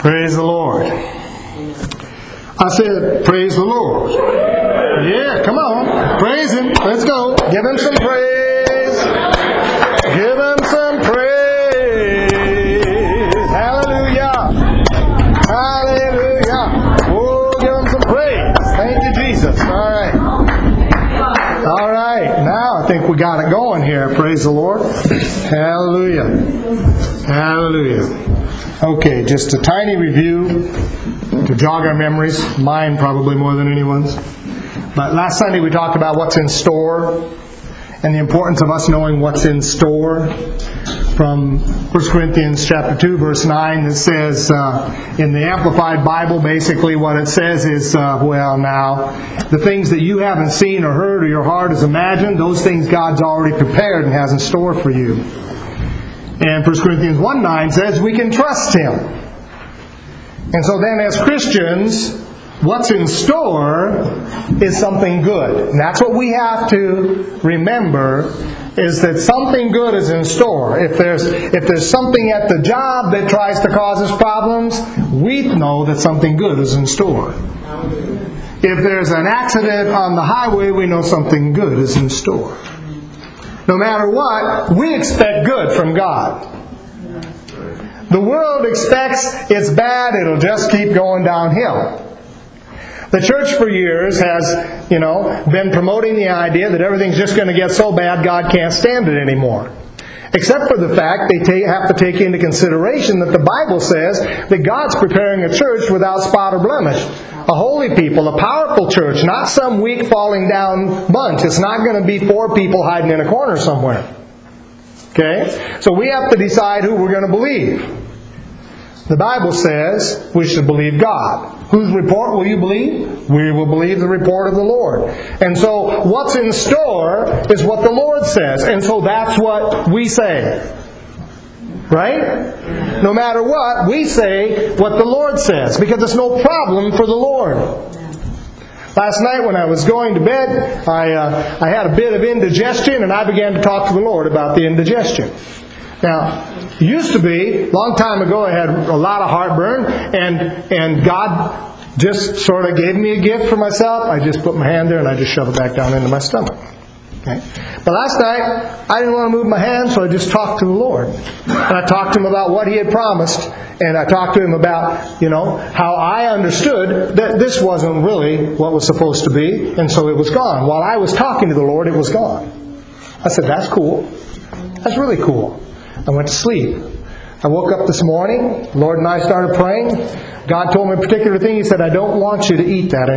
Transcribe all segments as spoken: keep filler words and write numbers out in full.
Praise the Lord. I said, praise the Lord. Yeah, come on. Praise Him. Let's go. Give Him some praise. Give Him some praise. Hallelujah. Hallelujah. Oh, give Him some praise. Thank you, Jesus. All right. All right. Now I think we got it going here. Praise the Lord. Hallelujah. Hallelujah. Okay, just a tiny review to jog our memories, mine probably more than anyone's. But last Sunday we talked about what's in store and the importance of us knowing what's in store. From First Corinthians chapter two, verse nine, that says, uh, in the Amplified Bible, basically what it says is, uh, well now, the things that you haven't seen or heard or your heart has imagined, those things God's already prepared and has in store for you. And First Corinthians one nine says we can trust Him. And so then as Christians, what's in store is something good. And that's what we have to remember, is that something good is in store. If there's if there's something at the job that tries to cause us problems, we know that something good is in store. If there's an accident on the highway, we know something good is in store. No matter what, we expect good from God. The world expects it's bad, it'll just keep going downhill. The church for years has, you know, been promoting the idea that everything's just going to get so bad God can't stand it anymore. Except for the fact they ta- have to take into consideration that the Bible says that God's preparing a church without spot or blemish. A holy people, a powerful church, not some weak falling down bunch. It's not going to be four people hiding in a corner somewhere. Okay? So we have to decide who we're going to believe. The Bible says we should believe God. Whose report will you believe? We will believe the report of the Lord. And so what's in store is what the Lord says. And so that's what we say. Right? No matter what, we say what the Lord says, because it's no problem for the Lord. Last night when I was going to bed, I uh, I had a bit of indigestion, and I began to talk to the Lord about the indigestion. Now, it used to be, a long time ago, I had a lot of heartburn, and and God just sort of gave me a gift for myself. I just put my hand there and I just shoved it back down into my stomach. Okay. But last night, I didn't want to move my hand, so I just talked to the Lord. And I talked to Him about what He had promised. And I talked to Him about, you know, how I understood that this wasn't really what was supposed to be. And so it was gone. While I was talking to the Lord, it was gone. I said, that's cool. That's really cool. I went to sleep. I woke up this morning. The Lord and I started praying. God told me a particular thing. He said, I don't want you to eat that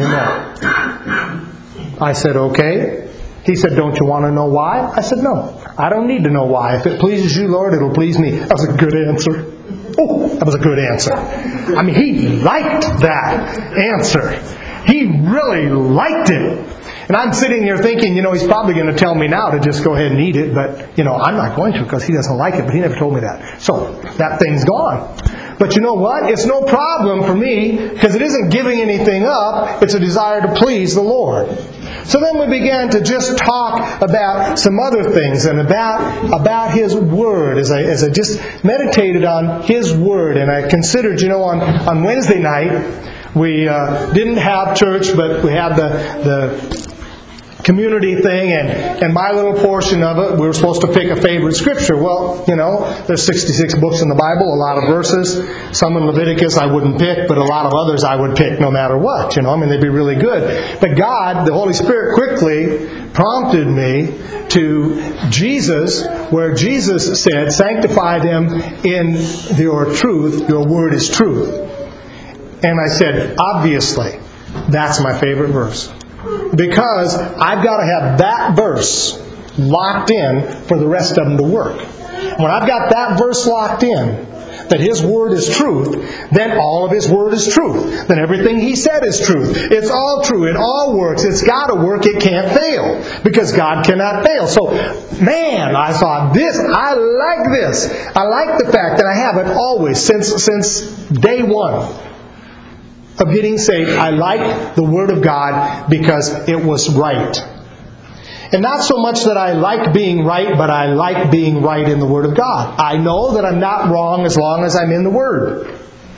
anymore. I said, okay. He said, don't you want to know why? I said, no. I don't need to know why. If it pleases you, Lord, it'll please me. That was a good answer. Oh, that was a good answer. I mean, He liked that answer. He really liked it. And I'm sitting here thinking, you know, He's probably going to tell me now to just go ahead and eat it. But, you know, I'm not going to because He doesn't like it. But He never told me that. So that thing's gone. But you know what? It's no problem for me because it isn't giving anything up. It's a desire to please the Lord. So then we began to just talk about some other things and about about His Word as I, as I just meditated on His Word. And I considered, you know, on, on Wednesday night, we uh, didn't have church, but we had the... the community thing, and, and my little portion of it, we were supposed to pick a favorite scripture. Well, you know, there's sixty-six books in the Bible, a lot of verses. Some in Leviticus I wouldn't pick, but a lot of others I would pick no matter what. You know, I mean, they'd be really good. But God, the Holy Spirit, quickly prompted me to Jesus, where Jesus said, sanctify them in your truth, your word is truth. And I said, obviously, that's my favorite verse. Because I've got to have that verse locked in for the rest of them to work. When I've got that verse locked in, that His Word is truth, then all of His Word is truth. Then everything He said is truth. It's all true. It all works. It's got to work. It can't fail. Because God cannot fail. So, man, I thought, this, I like this. I like the fact that I have it always, since since day one of getting saved. I like the Word of God because it was right. And not so much that I like being right, but I like being right in the Word of God. I know that I'm not wrong as long as I'm in the Word.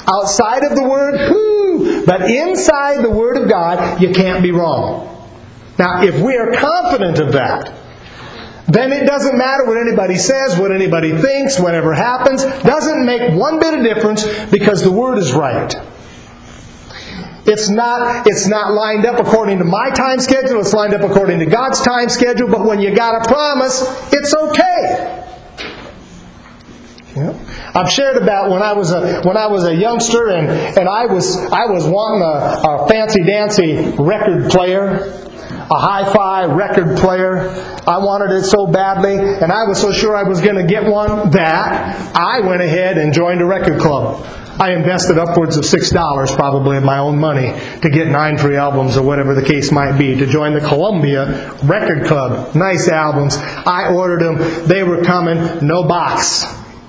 Outside of the Word, whoo! But inside the Word of God, you can't be wrong. Now, if we are confident of that, then it doesn't matter what anybody says, what anybody thinks, whatever happens. Doesn't make one bit of difference because the Word is right. It's not, it's not lined up according to my time schedule. It's lined up according to God's time schedule. But when you got a promise, it's okay. Yeah. I've shared about when I was a when I was a youngster and, and I was I was wanting a, a fancy dancy record player, a hi-fi record player. I wanted it so badly, and I was so sure I was going to get one that I went ahead and joined a record club. I invested upwards of six dollars probably of my own money to get nine free albums or whatever the case might be, to join the Columbia Record Club. Nice albums. I ordered them. They were coming. No box.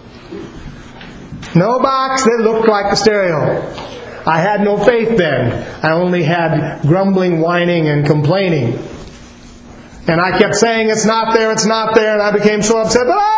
No box. They looked like the stereo. I had no faith then. I only had grumbling, whining, and complaining. And I kept saying, it's not there, it's not there, and I became so upset, but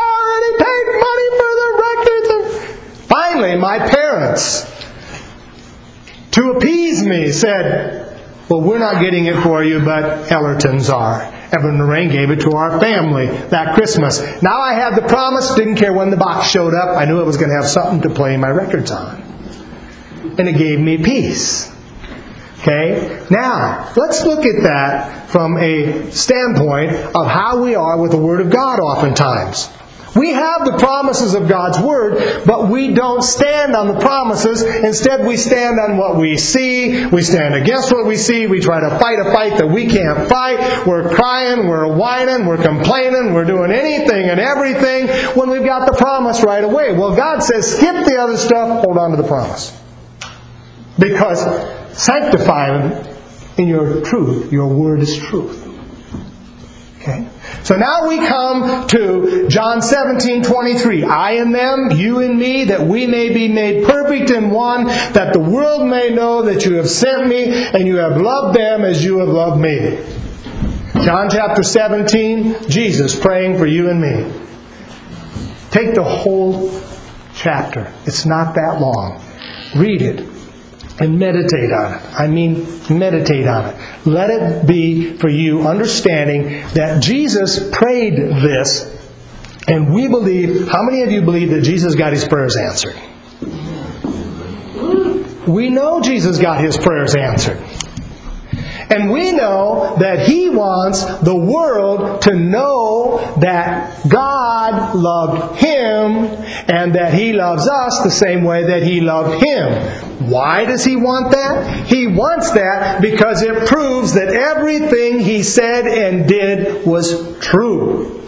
I already paid money for the records. Finally, my parents, to appease me, said, well, we're not getting it for you, but Ellerton's are. Evan Lorraine gave it to our family that Christmas. Now I had the promise, didn't care when the box showed up. I knew I was going to have something to play my records on. And it gave me peace. Okay? Now, let's look at that from a standpoint of how we are with the Word of God oftentimes. We have the promises of God's Word, but we don't stand on the promises. Instead, we stand on what we see. We stand against what we see. We try to fight a fight that we can't fight. We're crying, we're whining, we're complaining, we're doing anything and everything when we've got the promise right away. Well, God says, skip the other stuff, hold on to the promise. Because sanctify them in your truth. Your Word is truth. Okay? So now we come to John seventeen twenty-three. I in them, you in me, that we may be made perfect in one, that the world may know that you have sent me, and you have loved them as you have loved me. John chapter seventeen, Jesus praying for you and me. Take the whole chapter. It's not that long. Read it. And meditate on it. I mean, meditate on it. Let it be for you understanding that Jesus prayed this, and we believe, how many of you believe that Jesus got His prayers answered? We know Jesus got His prayers answered. And we know that He wants the world to know that God loved Him and that He loves us the same way that He loved Him. Why does He want that? He wants that because it proves that everything He said and did was true.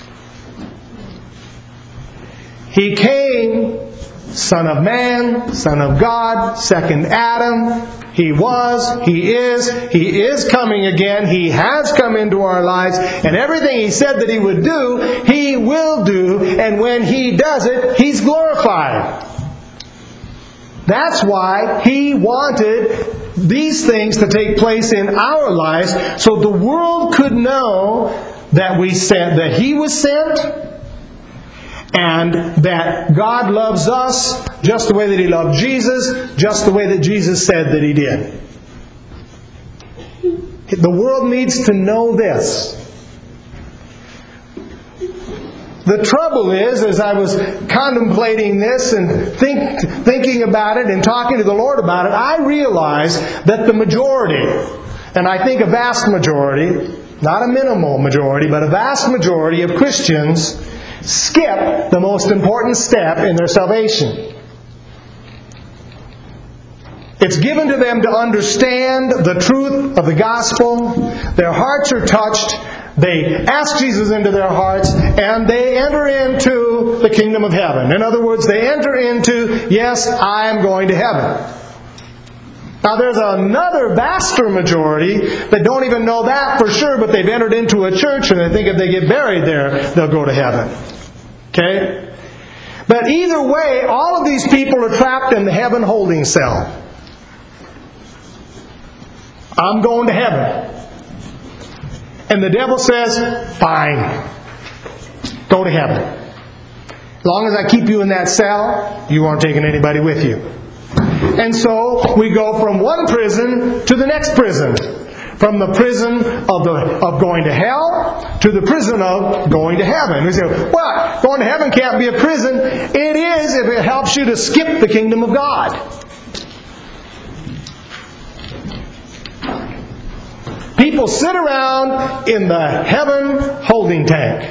He came, Son of Man, Son of God, second Adam. He was, He is, He is coming again. He has come into our lives. And everything He said that He would do, He will do. And when He does it, He's glorified. That's why He wanted these things to take place in our lives, so the world could know that we sent, that He was sent, and that God loves us just the way that He loved Jesus, just the way that Jesus said that He did. The world needs to know this. The trouble is, as I was contemplating this and think, thinking about it and talking to the Lord about it, I realized that the majority, and I think a vast majority, not a minimal majority, but a vast majority of Christians skip the most important step in their salvation. It's given to them to understand the truth of the gospel. Their hearts are touched. They ask Jesus into their hearts, and they enter into the kingdom of heaven. In other words, they enter into, yes, I am going to heaven. Now there's another vaster majority that don't even know that for sure, but they've entered into a church and they think if they get buried there, they'll go to heaven. Okay? But either way, all of these people are trapped in the heaven holding cell. I'm going to heaven. And the devil says, fine, go to heaven. As long as I keep you in that cell, you aren't taking anybody with you. And so we go from one prison to the next prison. From the prison of the of going to hell to the prison of going to heaven. We say, well, going to heaven can't be a prison. It is if it helps you to skip the kingdom of God. People sit around in the heaven holding tank.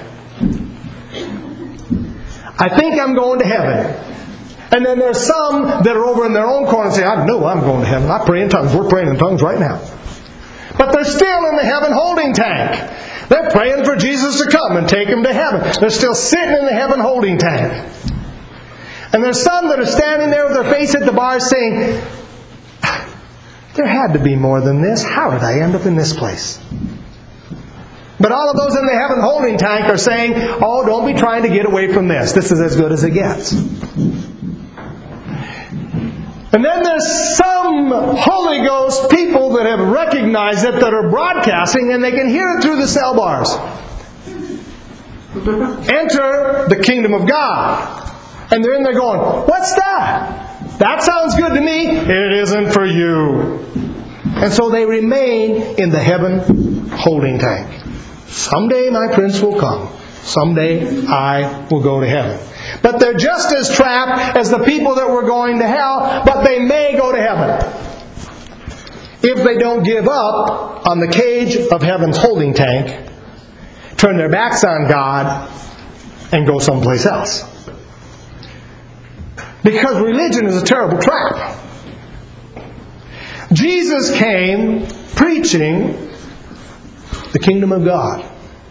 I think I'm going to heaven. And then there's some that are over in their own corner and say, I know I'm going to heaven. I pray in tongues. We're praying in tongues right now. But they're still in the heaven holding tank. They're praying for Jesus to come and take them to heaven. They're still sitting in the heaven holding tank. And there's some that are standing there with their face at the bar saying, there had to be more than this. How did I end up in this place? But all of those in the heaven holding tank are saying, oh, don't be trying to get away from this. This is as good as it gets. And then there's some Holy Ghost people that have recognized it, that are broadcasting, and they can hear it through the cell bars. Enter the kingdom of God. And they're in there going, what's that? That sounds good to me. It isn't for you. And so they remain in the heaven holding tank. Someday my prince will come. Someday I will go to heaven. But they're just as trapped as the people that were going to hell, but they may go to heaven if they don't give up on the cage of heaven's holding tank, turn their backs on God, and go someplace else. Because religion is a terrible trap. Jesus came preaching the kingdom of God.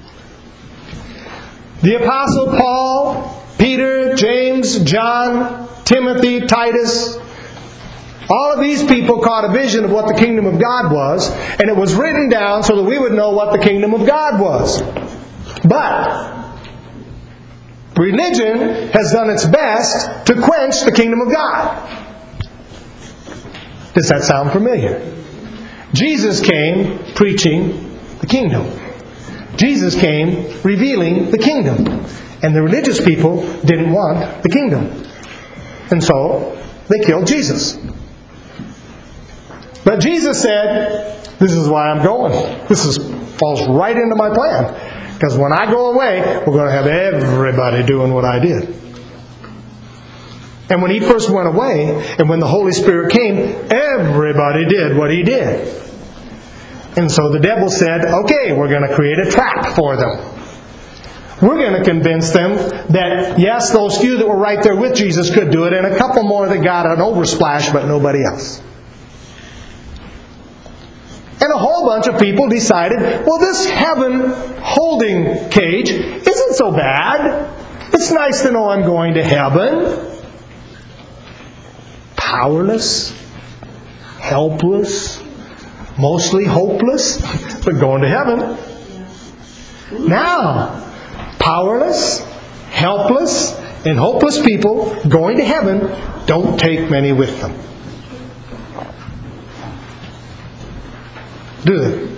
The Apostle Paul, Peter, James, John, Timothy, Titus, all of these people caught a vision of what the kingdom of God was, and it was written down so that we would know what the kingdom of God was. But religion has done its best to quench the kingdom of God. Does that sound familiar? Jesus came preaching the kingdom. Jesus came revealing the kingdom. And the religious people didn't want the kingdom. And so they killed Jesus. But Jesus said, this is why I'm going. This is, falls right into my plan. Because when I go away, we're going to have everybody doing what I did. And when He first went away, and when the Holy Spirit came, everybody did what He did. And so the devil said, okay, we're going to create a trap for them. We're going to convince them that, yes, those few that were right there with Jesus could do it, and a couple more that got an oversplash, but nobody else. And a whole bunch of people decided, well, this heaven holding cage isn't so bad. It's nice to know I'm going to heaven. Powerless, helpless, mostly hopeless, but going to heaven. Now, powerless, helpless, and hopeless people going to heaven don't take many with them. Do they?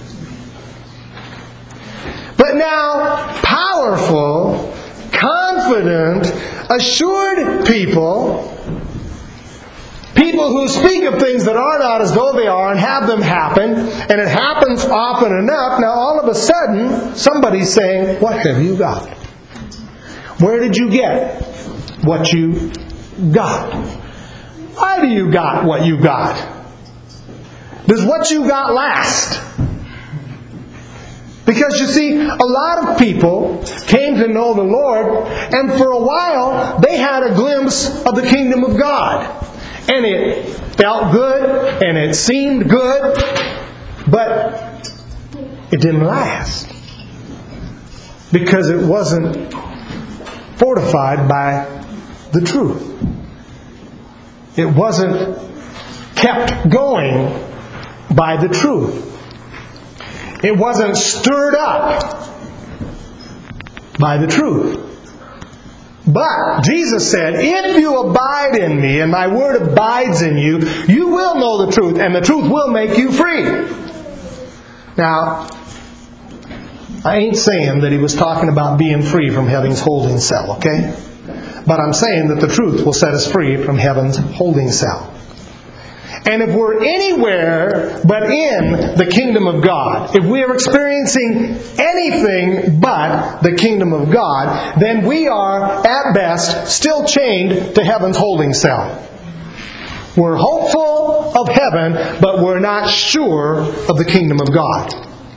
But now, powerful, confident, assured people, people who speak of things that are not as though they are and have them happen, and it happens often enough, now all of a sudden, somebody's saying, what have you got? Where did you get what you got? Why do you got what you got? Does what you got last? Because you see, a lot of people came to know the Lord, and for a while, they had a glimpse of the kingdom of God. And it felt good, and it seemed good, but it didn't last. Because it wasn't fortified by the truth. It wasn't kept going by the truth. It wasn't stirred up by the truth. But Jesus said, if you abide in me and my word abides in you, you will know the truth, and the truth will make you free. Now, I ain't saying that He was talking about being free from heaven's holding cell, okay? but I'm saying that the truth will set us free from heaven's holding cell. And if we're anywhere but in the kingdom of God, if we are experiencing anything but the kingdom of God, then we are, at best, still chained to heaven's holding cell. We're hopeful of heaven, but we're not sure of the kingdom of God.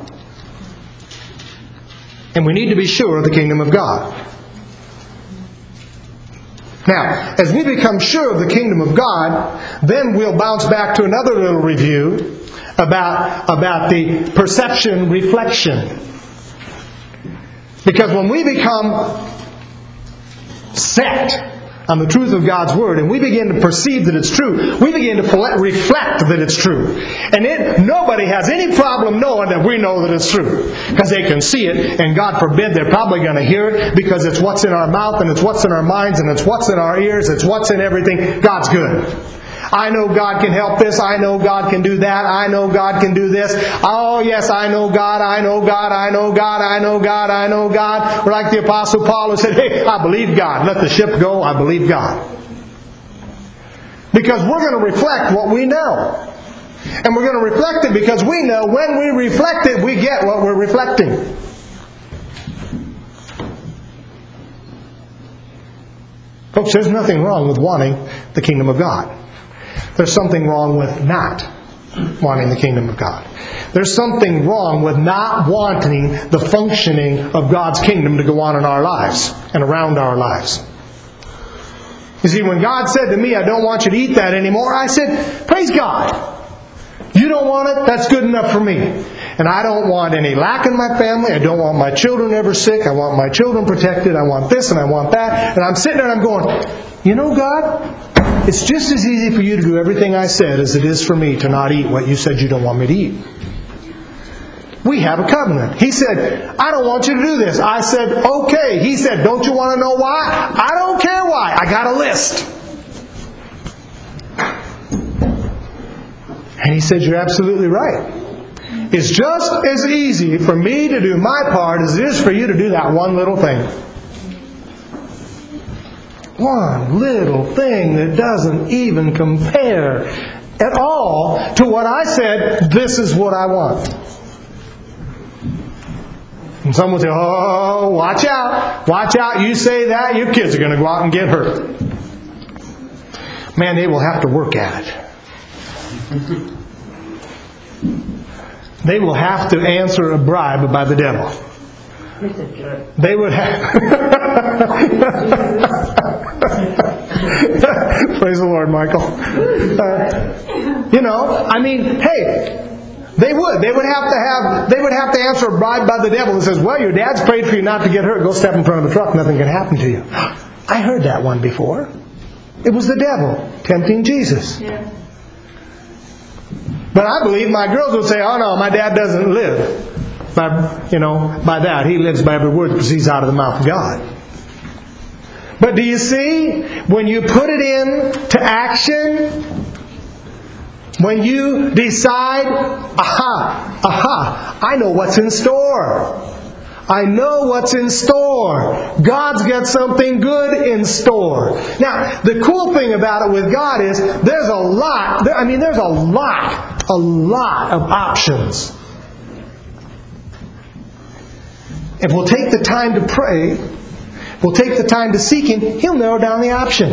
And we need to be sure of the kingdom of God. Now, as we become sure of the kingdom of God, then we'll bounce back to another little review about, about the perception reflection. Because when we become set on the truth of God's Word, and we begin to perceive that it's true, we begin to reflect that it's true. And it, nobody has any problem knowing that we know that it's true. Because they can see it, and God forbid they're probably going to hear it, because it's what's in our mouth, and it's what's in our minds, and it's what's in our ears, it's what's in everything. God's good. I know God can help this. I know God can do that. I know God can do this. Oh, yes, I know God. I know God. I know God. I know God. I know God. We're like the Apostle Paul who said, hey, I believe God. Let the ship go. I believe God. Because we're going to reflect what we know. And we're going to reflect it because we know when we reflect it, we get what we're reflecting. Folks, there's nothing wrong with wanting the kingdom of God. There's something wrong with not wanting the kingdom of God. There's something wrong with not wanting the functioning of God's kingdom to go on in our lives and around our lives. You see, when God said to me, I don't want you to eat that anymore, I said, praise God. You don't want it? That's good enough for me. And I don't want any lack in my family. I don't want my children ever sick. I want my children protected. I want this and I want that. And I'm sitting there and I'm going, you know, God, it's just as easy for you to do everything I said as it is for me to not eat what you said you don't want me to eat. We have a covenant. He said, I don't want you to do this. I said, okay. He said, don't you want to know why? I don't care why. I got a list. And he said, you're absolutely right. It's just as easy for me to do my part as it is for you to do that one little thing. One little thing that doesn't even compare at all to what I said, this is what I want. And someone will say, oh, watch out. Watch out. You say that, your kids are going to go out and get hurt. Man, they will have to work at it. They will have to answer a bribe by the devil. They would have... Praise the Lord, Michael. Uh, you know, I mean, hey, they would. They would have to have. They would have to answer a bribe by the devil that says, "Well, your dad's prayed for you not to get hurt. Go step in front of a truck. Nothing can happen to you." I heard that one before. It was the devil tempting Jesus. Yeah. But I believe my girls would say, "Oh no, my dad doesn't live by, you know, by that. He lives by every word that proceeds out of the mouth of God." But do you see, when you put it into action, when you decide, aha, aha, I know what's in store. I know what's in store. God's got something good in store. Now, the cool thing about it with God is there's a lot, I mean, there's a lot, a lot of options. If we'll take the time to pray, we'll take the time to seek Him, He'll narrow down the option.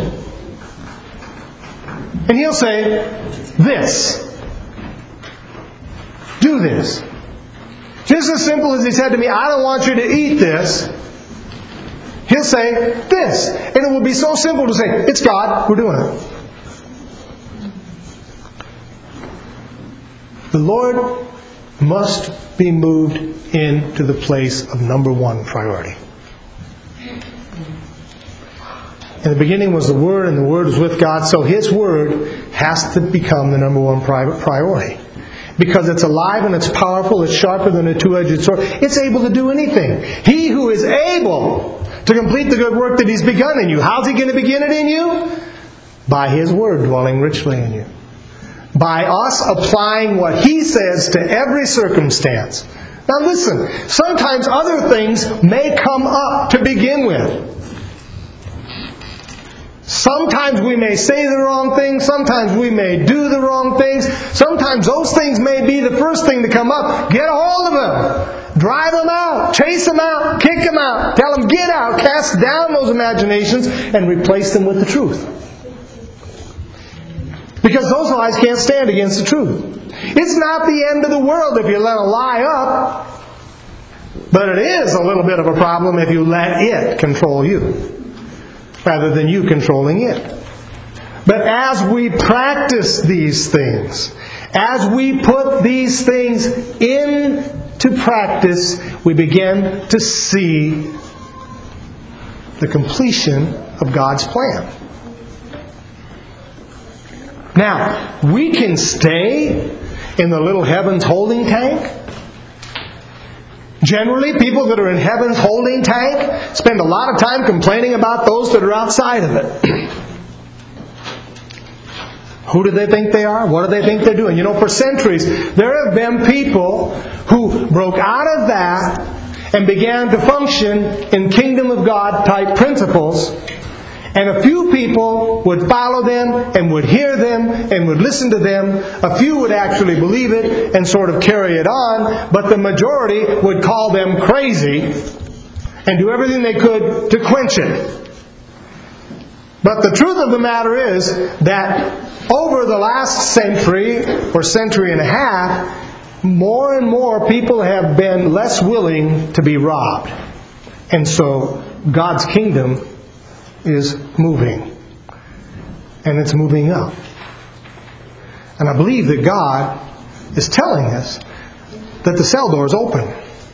And He'll say, this. Do this. Just as simple as He said to me, I don't want you to eat this. He'll say, this. And it will be so simple to say, it's God, we're doing it. The Lord must be moved into the place of number one priority. In the beginning was the Word, and the Word was with God, so His Word has to become the number one priority. Because it's alive and it's powerful, it's sharper than a two-edged sword. It's able to do anything. He who is able to complete the good work that He's begun in you. How's He going to begin it in you? By His Word dwelling richly in you. By us applying what He says to every circumstance. Now listen, sometimes other things may come up to begin with. Sometimes we may say the wrong things. Sometimes we may do the wrong things. Sometimes those things may be the first thing to come up. Get a hold of them. Drive them out. Chase them out. Kick them out. Tell them, get out. Cast down those imaginations and replace them with the truth. Because those lies can't stand against the truth. It's not the end of the world if you let a lie up. But it is a little bit of a problem if you let it control you, rather than you controlling it. But as we practice these things, as we put these things into practice, we begin to see the completion of God's plan. Now, we can stay in the little heaven's holding tank. Generally, people that are in heaven's holding tank spend a lot of time complaining about those that are outside of it. Who do they think they are? What do they think they're doing? You know, for centuries, there have been people who broke out of that and began to function in kingdom of God type principles. And a few people would follow them and would hear them and would listen to them. A few would actually believe it and sort of carry it on. But the majority would call them crazy and do everything they could to quench it. But the truth of the matter is that over the last century or century and a half, more and more people have been less willing to be robbed. And so God's kingdom is moving. And it's moving up. And I believe that God is telling us that the cell door is open.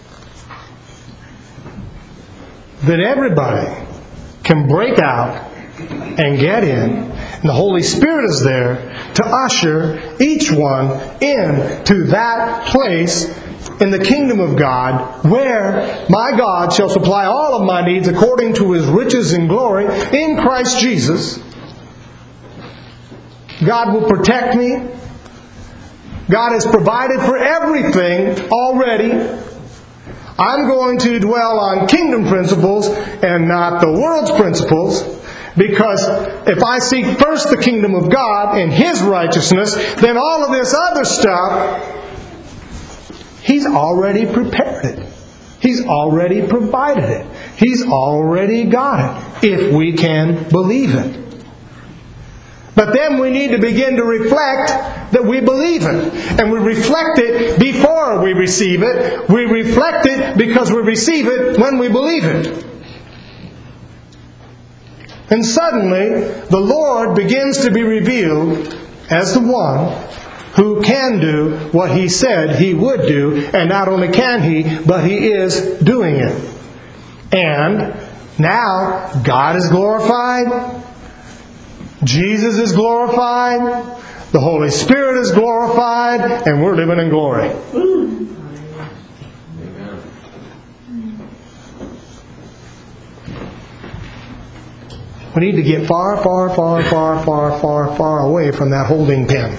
That everybody can break out and get in. And the Holy Spirit is there to usher each one into that place in the kingdom of God, where my God shall supply all of my needs according to His riches and glory in Christ Jesus. God will protect me. God has provided for everything already. I'm going to dwell on kingdom principles and not the world's principles, because if I seek first the kingdom of God and His righteousness, then all of this other stuff, He's already prepared it. He's already provided it. He's already got it, if we can believe it. But then we need to begin to reflect that we believe it. And we reflect it before we receive it. We reflect it because we receive it when we believe it. And suddenly, the Lord begins to be revealed as the one who can do what He said He would do. And not only can He, but He is doing it. And now, God is glorified. Jesus is glorified. The Holy Spirit is glorified. And we're living in glory. We need to get far, far, far, far, far, far, far away from that holding pen.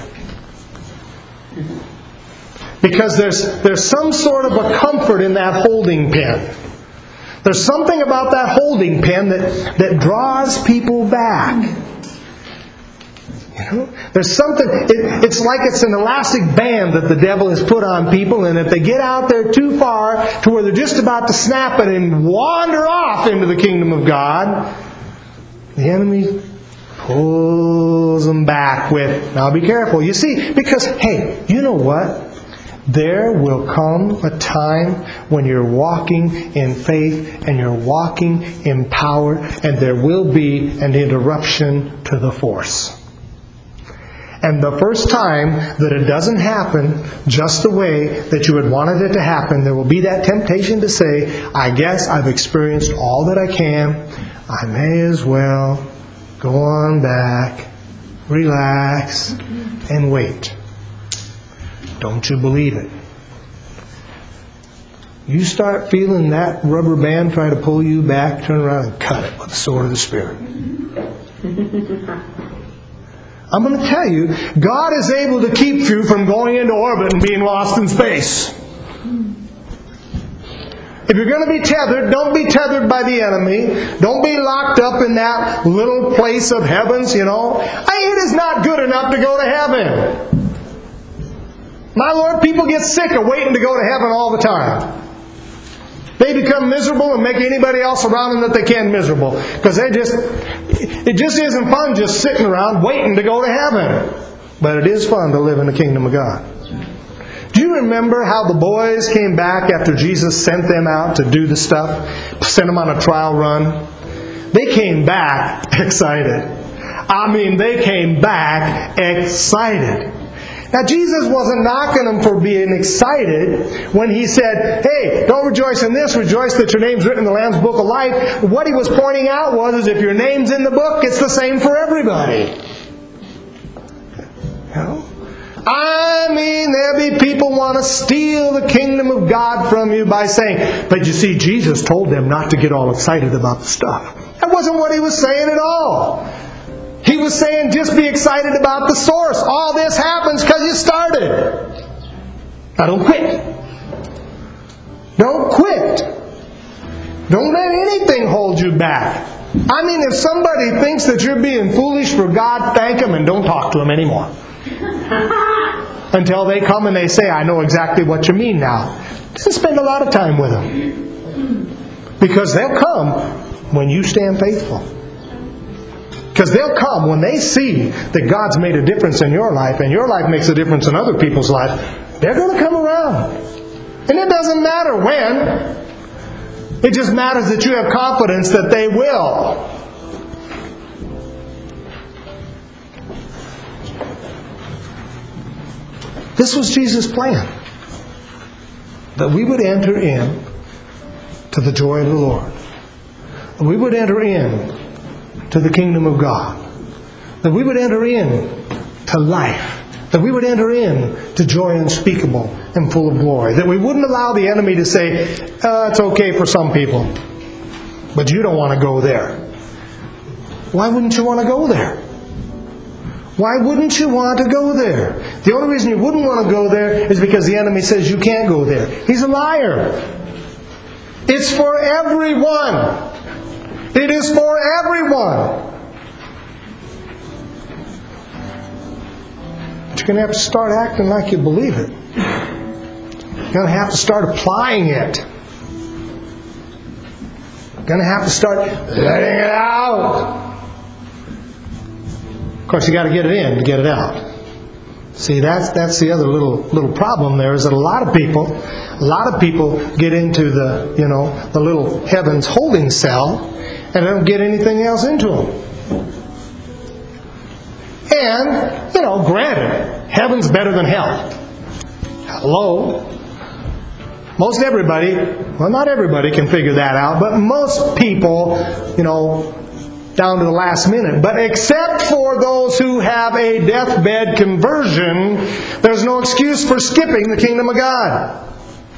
Because there's there's some sort of a comfort in that holding pen. There's something about that holding pen that, that draws people back. You know? There's something, it, it's like it's an elastic band that the devil has put on people, and if they get out there too far to where they're just about to snap it and wander off into the kingdom of God, the enemy pulls them back with, now be careful. You see, because, hey, you know what? There will come a time when you're walking in faith and you're walking in power, and there will be an interruption to the force. And the first time that it doesn't happen just the way that you had wanted it to happen, there will be that temptation to say, I guess I've experienced all that I can. I may as well go on back, relax, and wait. Don't you believe it? You start feeling that rubber band try to pull you back, turn around and cut it with the sword of the Spirit. I'm going to tell you, God is able to keep you from going into orbit and being lost in space. If you're going to be tethered, don't be tethered by the enemy. Don't be locked up in that little place of heavens, you know. It is not good enough to go to heaven. My Lord, people get sick of waiting to go to heaven all the time. They become miserable and make anybody else around them that they can miserable. Because they just, it just isn't fun just sitting around waiting to go to heaven. But it is fun to live in the kingdom of God. Do you remember how the boys came back after Jesus sent them out to do the stuff? Sent them on a trial run? They came back excited. I mean, they came back excited. Now, Jesus wasn't knocking them for being excited when He said, hey, don't rejoice in this, rejoice that your name's written in the Lamb's Book of Life. What He was pointing out was, is if your name's in the book, it's the same for everybody. You know? I mean, there'll be people want to steal the kingdom of God from you by saying, but you see, Jesus told them not to get all excited about the stuff. That wasn't what He was saying at all. He was saying just be excited about the source. All this happens because you started. Now don't quit. Don't quit. Don't let anything hold you back. I mean, if somebody thinks that you're being foolish for God, thank them and don't talk to them anymore. Until they come and they say, I know exactly what you mean now. Just spend a lot of time with them. Because they'll come when you stand faithful. Because they'll come when they see that God's made a difference in your life and your life makes a difference in other people's life. They're going to come around. And it doesn't matter when. It just matters that you have confidence that they will. This was Jesus' plan. That we would enter in to the joy of the Lord. That we would enter in to the kingdom of God. That we would enter in to life. That we would enter in to joy unspeakable and full of glory. That we wouldn't allow the enemy to say, uh, it's okay for some people, but you don't want to go there. Why wouldn't you want to go there? Why wouldn't you want to go there? The only reason you wouldn't want to go there is because the enemy says you can't go there. He's a liar. It's for everyone. It is for everyone. But you're going to have to start acting like you believe it. You're going to have to start applying it. You're going to have to start letting it out. Of course, you got to get it in to get it out. See, that's that's the other little little problem there, is that a lot of people, a lot of people get into the, you know, the little heaven's holding cell, and they don't get anything else into them. And, you know, granted, heaven's better than hell. Hello? Most everybody, well, not everybody can figure that out, but most people, you know, down to the last minute. But except for those who have a deathbed conversion, there's no excuse for skipping the kingdom of God.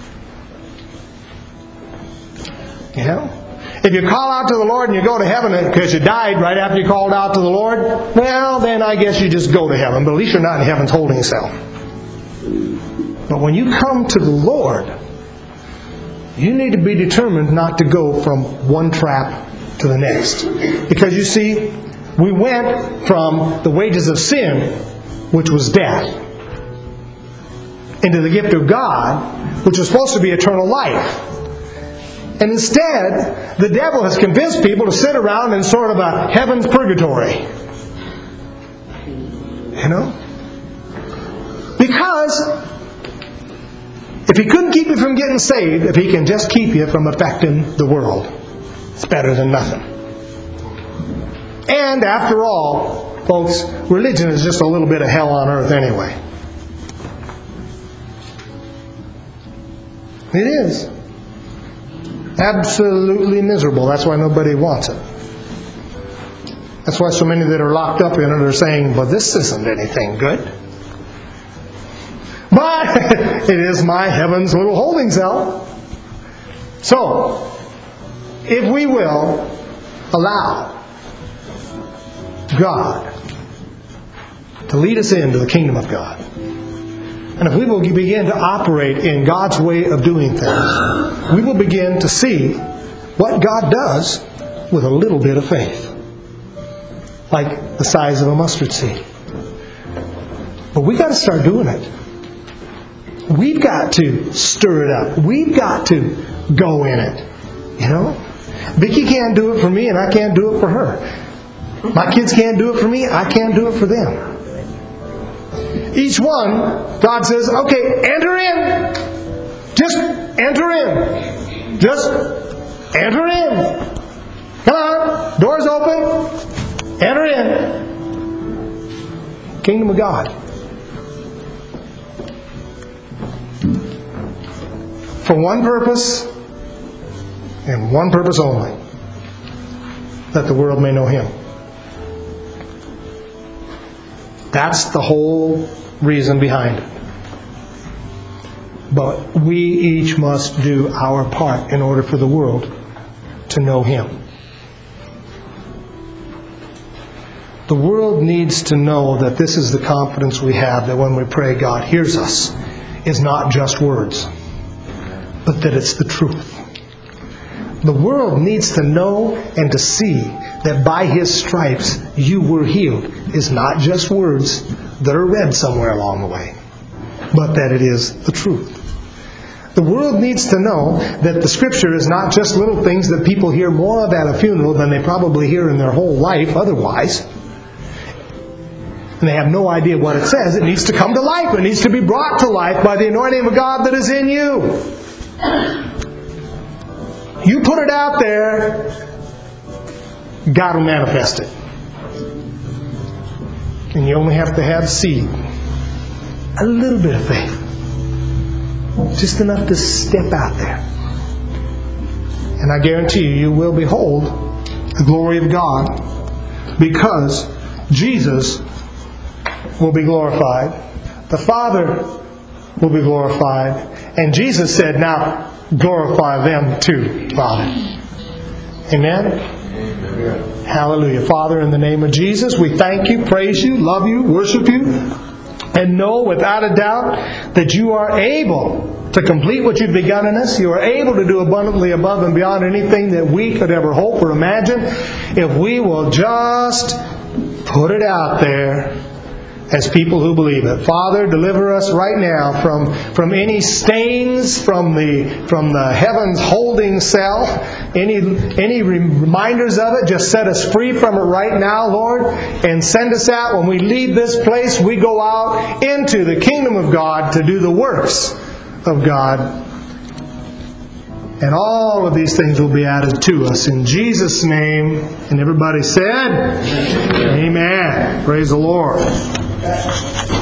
You know? If you call out to the Lord and you go to heaven because you died right after you called out to the Lord, well, then I guess you just go to heaven. But at least you're not in heaven's holding cell. But when you come to the Lord, you need to be determined not to go from one trap to the next. Because you see, we went from the wages of sin, which was death, into the gift of God, which was supposed to be eternal life. And instead, the devil has convinced people to sit around in sort of a heaven's purgatory. You know? Because if he couldn't keep you from getting saved, if he can just keep you from affecting the world, it's better than nothing. And after all, folks, religion is just a little bit of hell on earth anyway. It is. Absolutely miserable. That's why nobody wants it. That's why so many that are locked up in it are saying, well, this isn't anything good. But it is my heaven's little holding cell. So, if we will allow God to lead us into the kingdom of God, And if we will begin to operate in God's way of doing things, we will begin to see what God does with a little bit of faith, like the size of a mustard seed. But we got to start doing it. We've got to stir it up. We've got to go in it. You know? Vicki can't do it for me, and I can't do it for her. My kids can't do it for me, I can't do it for them. Each one, God says, okay, enter in. Just enter in. Just enter in. Come on. Doors open. Enter in. Kingdom of God. For one purpose, and one purpose only. That the world may know Him. That's the whole reason behind it. But we each must do our part in order for the world to know Him. The world needs to know that this is the confidence we have, that when we pray, God hears us, is not just words, but that it's the truth. The world needs to know and to see that by His stripes you were healed is not just words that are read somewhere along the way, but that it is the truth. The world needs to know that the Scripture is not just little things that people hear more of at a funeral than they probably hear in their whole life otherwise. And they have no idea what it says. It needs to come to life. It needs to be brought to life by the anointing of God that is in you. You put it out there, God will manifest it. And you only have to have seed. A little bit of faith. Just enough to step out there. And I guarantee you, you will behold the glory of God, because Jesus will be glorified. The Father will be glorified. And Jesus said, now glorify them too, Father. Amen? Amen. Hallelujah. Father, in the name of Jesus, we thank you, praise you, love you, worship you, and know without a doubt that you are able to complete what you've begun in us. You are able to do abundantly above and beyond anything that we could ever hope or imagine, if we will just put it out there as people who believe it. Father, deliver us right now from, from any stains from the from the heavens holding cell. Any any reminders of it, just set us free from it right now, Lord, and send us out. When we leave this place, we go out into the kingdom of God to do the works of God. And all of these things will be added to us in Jesus' name. And everybody said, Amen. Amen. Praise the Lord.